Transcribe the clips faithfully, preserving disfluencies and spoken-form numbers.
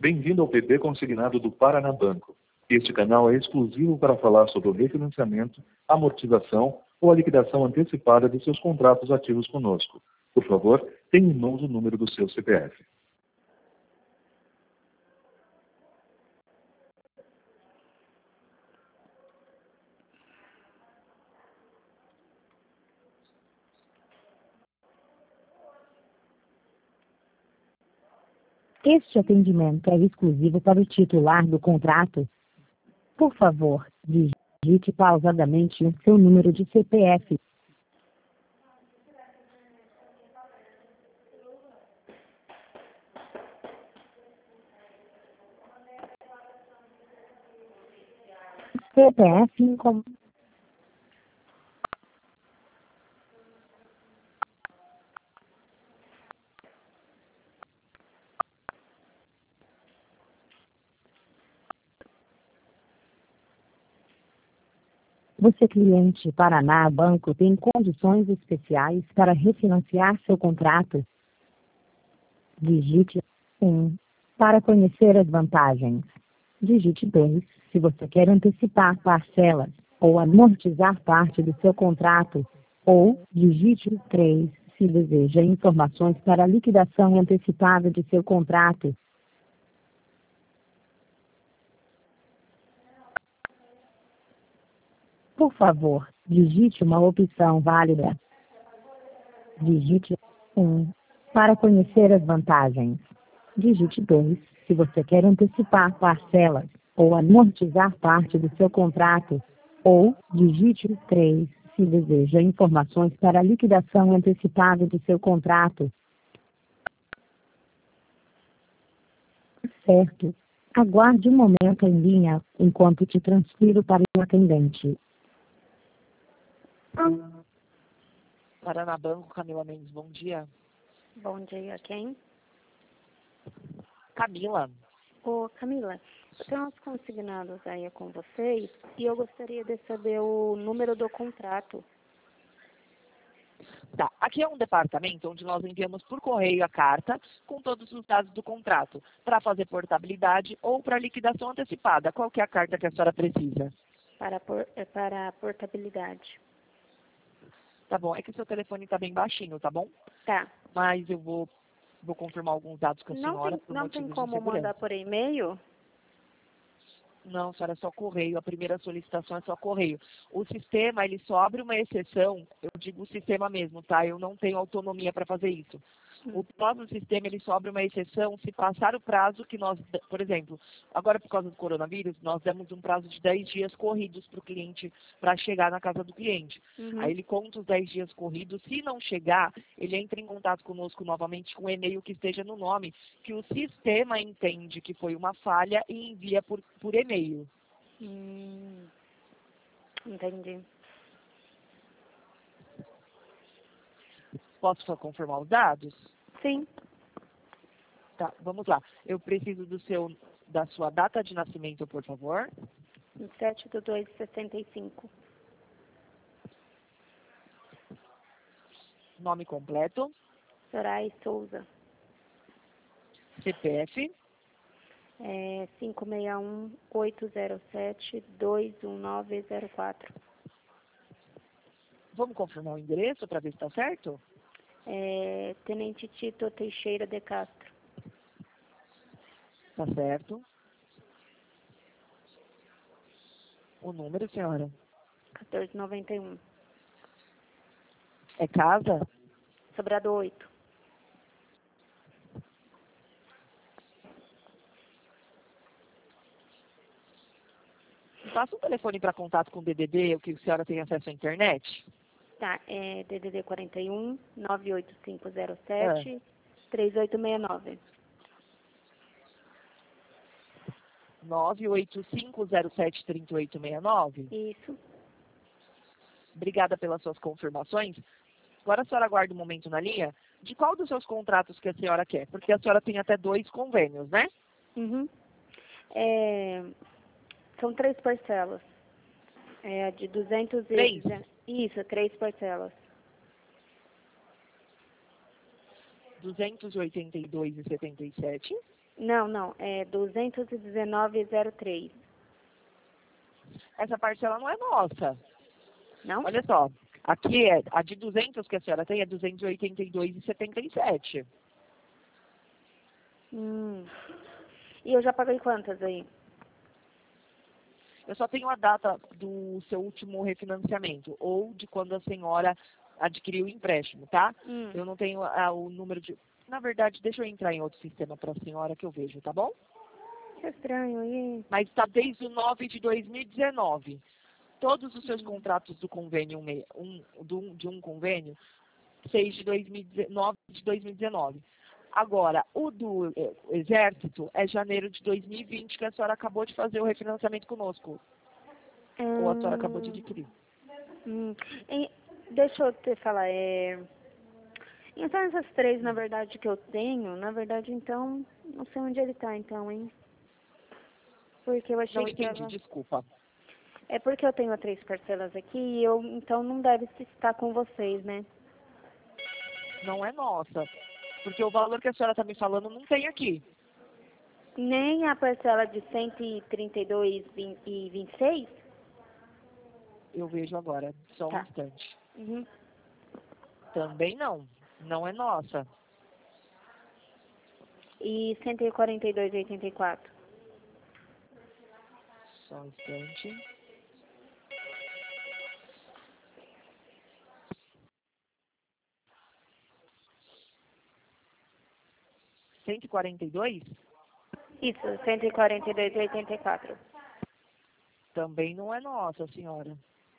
Bem-vindo ao P P Consignado do Paraná Banco. Este canal é exclusivo para falar sobre o refinanciamento, amortização ou a liquidação antecipada de seus contratos ativos conosco. Por favor, tenha em mãos o número do seu C P F. Este atendimento é exclusivo para o titular do contrato. Por favor, digite pausadamente o seu número de C P F. C P F com... Você, cliente Paraná Banco, tem condições especiais para refinanciar seu contrato. Digite um para conhecer as vantagens. Digite dois se você quer antecipar parcelas ou amortizar parte do seu contrato. Ou digite três se deseja informações para a liquidação antecipada de seu contrato. Por favor, digite uma opção válida. Digite um para conhecer as vantagens. Digite dois se você quer antecipar parcelas ou amortizar parte do seu contrato. Ou digite três se deseja informações para a liquidação antecipada de seu contrato. Certo. Aguarde um momento em linha enquanto te transfiro para o atendente. Paraná Banco, Camila Mendes, bom dia. Bom dia, quem? Camila. Ô, Camila, eu tenho uns consignados aí com vocês e eu gostaria de saber o número do contrato. Tá, aqui é um departamento onde nós enviamos por correio a carta com todos os dados do contrato, para fazer portabilidade ou para liquidação antecipada. Qual que é a carta que a senhora precisa? Para, por, é para a portabilidade. Tá bom, é que o seu telefone está bem baixinho, tá bom? Tá. Mas eu vou, vou confirmar alguns dados com a Não senhora tem, por não tem motivos de como segurança. mandar por e-mail? Não, senhora, é só correio. A primeira solicitação é só correio. O sistema, ele só abre uma exceção, eu digo o sistema mesmo, tá? Eu não tenho autonomia para fazer isso. O nosso sistema, ele só abre uma exceção se passar o prazo que nós, por exemplo, agora por causa do coronavírus, nós demos um prazo de dez dias corridos para o cliente, para chegar na casa do cliente. Uhum. Aí ele conta os dez dias corridos. Se não chegar, ele entra em contato conosco novamente com o e-mail que esteja no nome, que o sistema entende que foi uma falha e envia por, por e-mail. Hum, entendi. Posso só confirmar os dados? Sim. Tá, vamos lá. Eu preciso do seu, da sua data de nascimento, por favor. sete de dois de sessenta e cinco. Nome completo. Sorai Souza. C P F. É cinco seis um, oito zero sete, dois um nove zero quatro. Vamos confirmar o endereço para ver se está certo? É Tenente Tito Teixeira de Castro. Tá certo. O número, senhora? quatorze noventa e um. É casa? Sobrado oito. Passa um telefone para contato com o D D D, o que a senhora tem acesso à internet? Tá, é D D D quarenta e um, nove oito cinco zero sete, três oito seis nove. nove oito cinco zero sete, três oito seis nove? Isso. Obrigada pelas suas confirmações. Agora a senhora aguarda um momento na linha. De qual dos seus contratos que a senhora quer? Porque a senhora tem até dois convênios, né? Uhum. É, são três parcelas. É de duzentos e... Três? Isso, três parcelas. duzentos e oitenta e dois reais e setenta e sete centavos. Não, não, é duzentos e dezenove e zero três. Essa parcela não é nossa. Não? Olha só, aqui é a de duzentos que a senhora tem é duzentos e oitenta e dois reais e setenta e sete. Hum. E eu já paguei quantas aí? Eu só tenho a data do seu último refinanciamento ou de quando a senhora adquiriu o empréstimo, tá? Hum. Eu não tenho ah, o número de... Na verdade, deixa eu entrar em outro sistema para a senhora que eu vejo, tá bom? Que estranho, e... Mas está desde o nove de dois mil e dezenove. Todos os seus contratos do convênio, um, um, do, de um convênio, seis de dois mil e dezenove de dois mil e dezenove. Agora, o do eh, Exército é janeiro de dois mil e vinte, que a senhora acabou de fazer o refinanciamento conosco. Hum. Ou a senhora acabou de adquirir. Hum. E, deixa eu te falar, é... Então, essas três, na verdade, que eu tenho, na verdade, então, não sei onde ele tá, então, hein? Porque eu achei Não que entendi, tava... desculpa. É porque eu tenho três parcelas aqui e eu, então, não deve estar com vocês, né? Não é nossa. Porque o valor que a senhora está me falando não tem aqui. Nem a parcela de cento e trinta e dois e vinte e seis? Eu vejo agora, só um Tá. instante. Uhum. Também não. Não é nossa. E cento e quarenta e dois e oitenta e quatro? Só um instante. cento e quarenta e dois? Isso, cento e quarenta e dois e oitenta e quatro. Também não é nossa, senhora.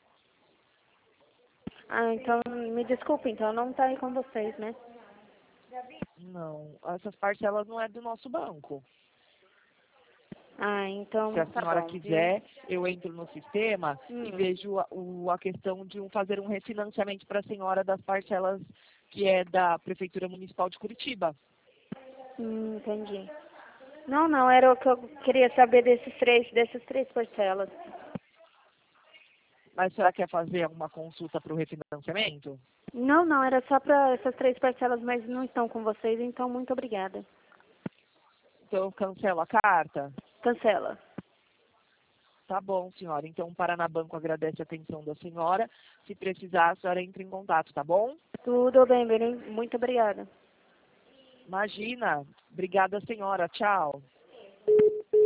Ah, então, me desculpe, então não tá aí com vocês, né? Não, essas parcelas não é do nosso banco. Ah, então Se a tá senhora bom, quiser, eu entro no sistema Hum. e vejo a, o, a questão de um, fazer um refinanciamento para a senhora das parcelas que é da Prefeitura Municipal de Curitiba. viu? Hum, entendi. Não, não, era o que eu queria saber desses três, dessas três parcelas. Mas a senhora quer fazer alguma consulta para o refinanciamento? Não, não, era só para essas três parcelas, mas não estão com vocês, então muito obrigada. Então eu cancelo a carta? Cancela. Tá bom, senhora. Então o Paraná Banco agradece a atenção da senhora. Se precisar, a senhora entra em contato, tá bom? Tudo bem, bem, muito obrigada. Imagina. Obrigada, senhora. Tchau.